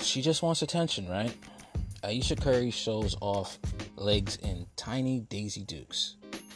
She just wants attention, right? Ayesha Curry shows off legs in tiny Daisy Dukes.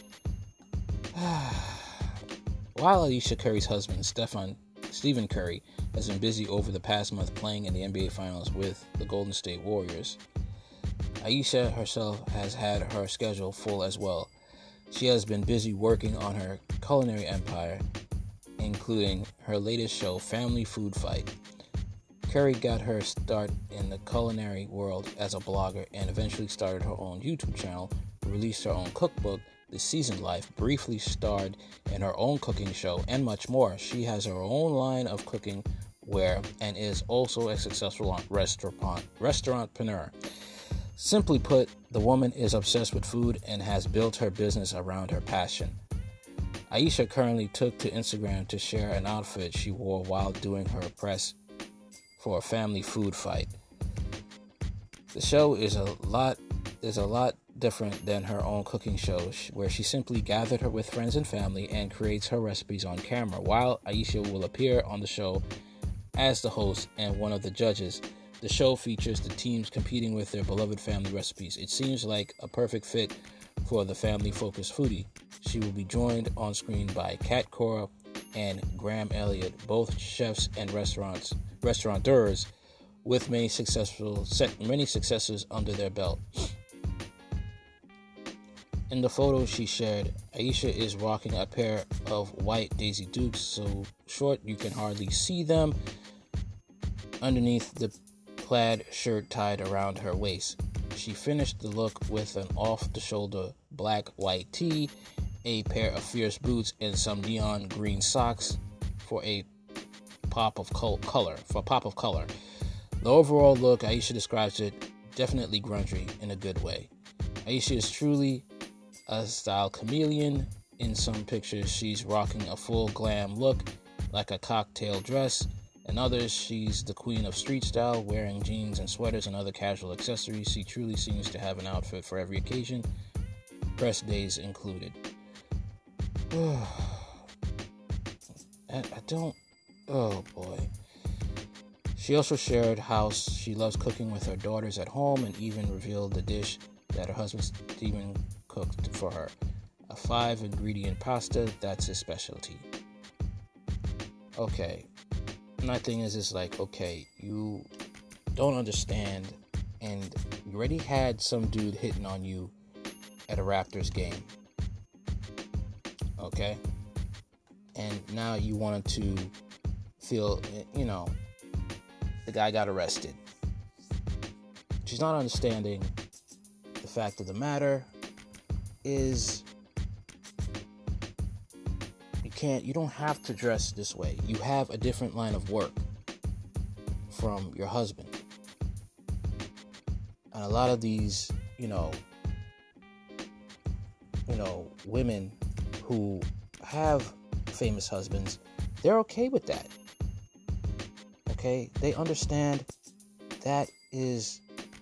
While Ayesha Curry's husband, Stephen Curry, has been busy over the past month playing in the NBA Finals with the Golden State Warriors, Ayesha herself has had her schedule full as well. She has been busy working on her culinary empire, including her latest show, Family Food Fight. Curry got her start in the culinary world as a blogger and eventually started her own YouTube channel, released her own cookbook, The Seasoned Life, briefly starred in her own cooking show, and much more. She has her own line of cooking wear and is also a successful restaurantpreneur. Simply put, the woman is obsessed with food and has built her business around her passion. Ayesha currently took to Instagram to share an outfit she wore while doing her press for a Family Food Fight. The show is a lot different than her own cooking show, where she simply gathered her with friends and family and creates her recipes on camera. While Ayesha will appear on the show as the host and one of the judges, the show features the teams competing with their beloved family recipes. It seems like a perfect fit for the family-focused foodie. She will be joined on screen by Kat Cora and Graham Elliott, both chefs and restaurateurs with many successes under their belt. In the photo she shared, Ayesha is rocking a pair of white Daisy Dukes, so short you can hardly see them, underneath the plaid shirt tied around her waist. She finished the look with an off-the-shoulder black-white tee, a pair of fierce boots, and some neon green socks for a pop of color. The overall look, Ayesha describes it, definitely grungy in a good way. Ayesha is truly a style chameleon. In some pictures, she's rocking a full glam look, like a cocktail dress. In others, she's the queen of street style, wearing jeans and sweaters and other casual accessories. She truly seems to have an outfit for every occasion, press days included. Oh boy. She also shared how she loves cooking with her daughters at home and even revealed the dish that her husband Stephen cooked for her. A 5-ingredient pasta, that's his specialty. Okay. My thing is like, okay, you don't understand, and you already had some dude hitting on you at a Raptors game. Okay? And now you wanted to feel, the guy got arrested. She's not understanding the fact of the matter is you don't have to dress this way. You have a different line of work from your husband. And a lot of these, women who have famous husbands, they're okay with that. Okay? They understand that is,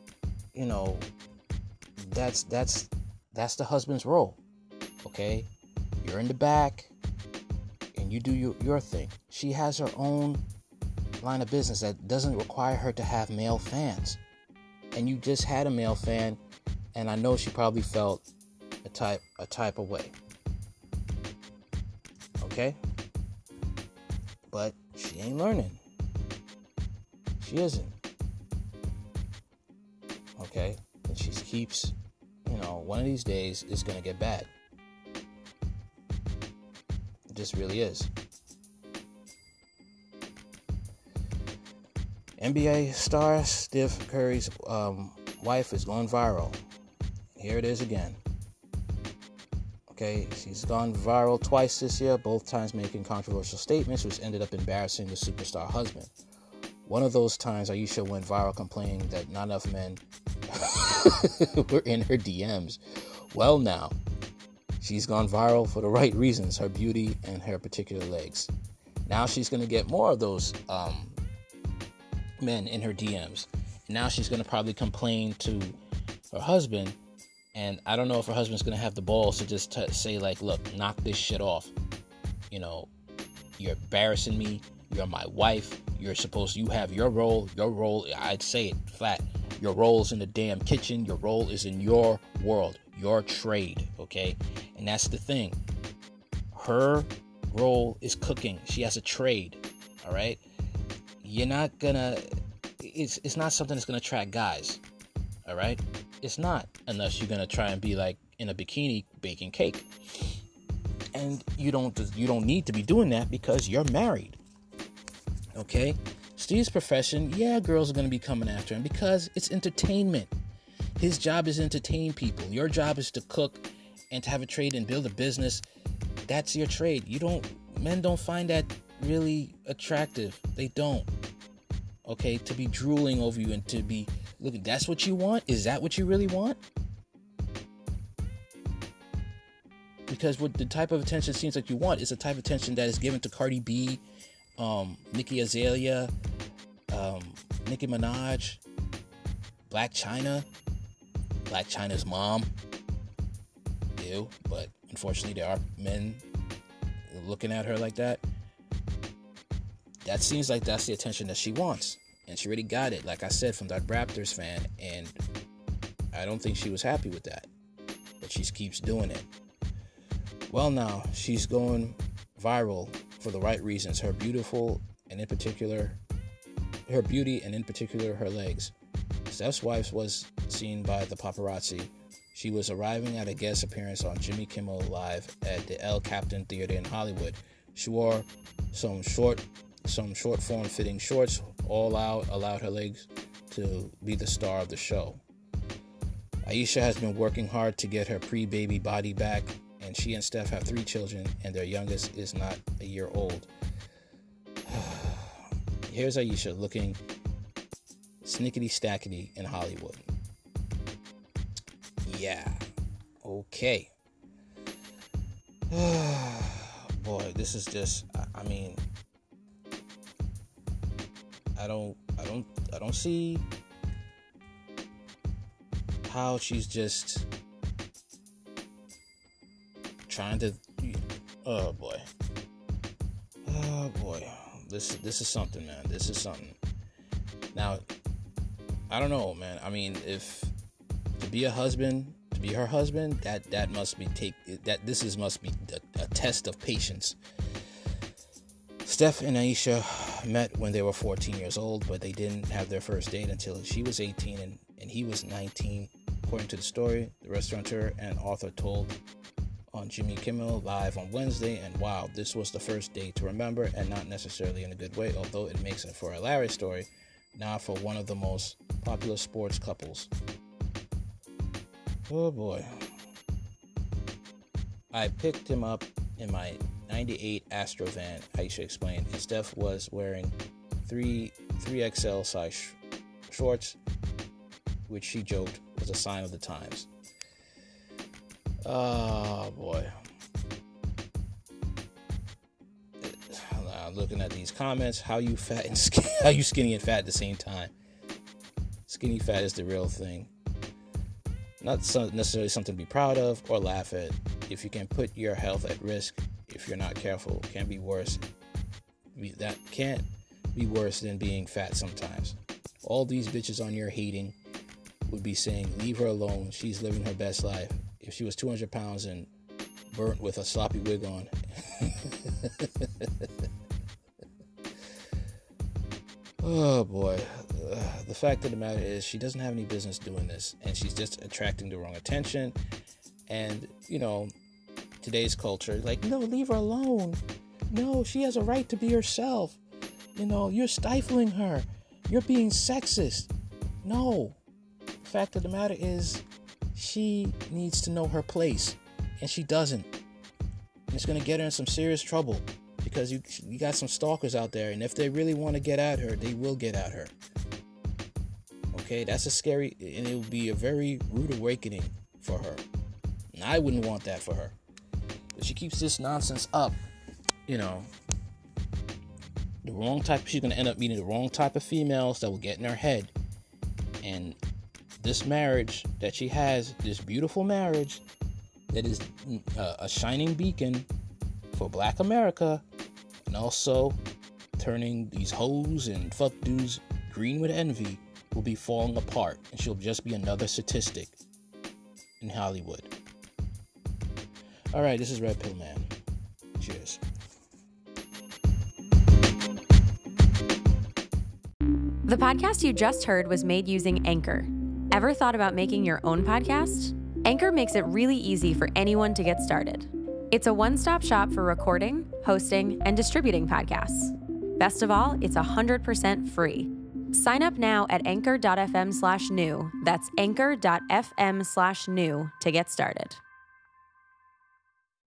that's the husband's role. Okay? You're in the back and you do your thing. She has her own line of business that doesn't require her to have male fans. And you just had a male fan, and I know she probably felt a type of way. Okay? But she ain't learning. She isn't. Okay? And she keeps, one of these days it's going to get bad. It just really is. NBA star Steph Curry's wife is going viral. Here it is again. Okay, she's gone viral twice this year, both times making controversial statements which ended up embarrassing the superstar husband. One of those times, Ayesha went viral complaining that not enough men were in her DMs. Well, now, she's gone viral for the right reasons, her beauty and her particular legs. Now she's going to get more of those men in her DMs. And now she's going to probably complain to her husband, and I don't know if her husband's going to have the balls to just say, like, look, knock this shit off. You're embarrassing me. You're my wife. You have your role. Your role, I'd say it flat. Your role is in the damn kitchen. Your role is in your world, your trade, okay? And that's the thing. Her role is cooking. She has a trade, all right? You're not gonna, it's not something that's gonna attract guys, all right? It's not, unless you're gonna try and be like in a bikini baking cake. And you don't need to be doing that because you're married, okay? Steve's profession, yeah, girls are going to be coming after him because it's entertainment. His job is to entertain people. Your job is to cook and to have a trade and build a business. That's your trade. Men don't find that really attractive. They don't. Okay, to be drooling over you and to be, look, that's what you want? Is that what you really want? Because what the type of attention seems like you want is the type of attention that is given to Cardi B, Nikki Azalea, Nicki Minaj, Blac Chyna, Blac Chyna's mom. Ew, but unfortunately there are men looking at her like that. That seems like that's the attention that she wants. And she already got it, like I said, from that Raptors fan. And I don't think she was happy with that. But she keeps doing it. Well, now, she's going viral for the right reasons. Her beauty, and in particular her legs. Steph's wife was seen by the paparazzi. She was arriving at a guest appearance on Jimmy Kimmel Live at the El Capitan Theater in Hollywood. She wore some short form fitting shorts. All out allowed her legs to be the star of the show. Ayesha has been working hard to get her pre-baby body back, and she and Steph have 3 children, and their youngest is not a year old. Here's Ayesha looking snickety-stackety in Hollywood. Yeah. Okay. Boy, this is just, I mean, I don't see how she's just trying to, oh boy, this is something, man. This is something. Now, I don't know, man. I mean, if to be her husband, that must be must be a test of patience. Steph and Ayesha met when they were 14 years old, but they didn't have their first date until she was 18 and he was 19. According to the story, the restaurateur and author told on Jimmy Kimmel Live on Wednesday, and wow, this was the first date to remember, and not necessarily in a good way, although it makes it for a hilarious story, now for one of the most popular sports couples. Oh boy. I picked him up in my 98 Astro van, Ayesha explained, and Steph was wearing 3XL size shorts, which she joked was a sign of the times. Oh boy. I'm looking at these comments. How you fat and how you skinny and fat at the same time? Skinny fat is the real thing. Not necessarily something to be proud of or laugh at. If you can put your health at risk, if you're not careful, it can be worse. That can't be worse than being fat sometimes. All these bitches on your hating would be saying, leave her alone. She's living her best life. If she was 200 pounds and burnt with a sloppy wig on. Oh boy. The fact of the matter is she doesn't have any business doing this, and she's just attracting the wrong attention. And, today's culture, like, no, leave her alone. No, she has a right to be herself. You're stifling her. You're being sexist. No. The fact of the matter is she needs to know her place, and she doesn't. And it's going to get her in some serious trouble because you got some stalkers out there, and if they really want to get at her, they will get at her. Okay, that's a scary, and it will be a very rude awakening for her. And I wouldn't want that for her. If she keeps this nonsense up, she's going to end up meeting the wrong type of females that will get in her head. And this marriage that she has, this beautiful marriage that is a shining beacon for Black America and also turning these hoes and fuck dudes green with envy, will be falling apart, and she'll just be another statistic in Hollywood. All right, this is Red Pill Man. Cheers. The podcast you just heard was made using Anchor. Ever thought about making your own podcast? Anchor makes it really easy for anyone to get started. It's a one-stop shop for recording, hosting, and distributing podcasts. Best of all, it's 100% free. Sign up now at anchor.fm/new. That's anchor.fm/new to get started.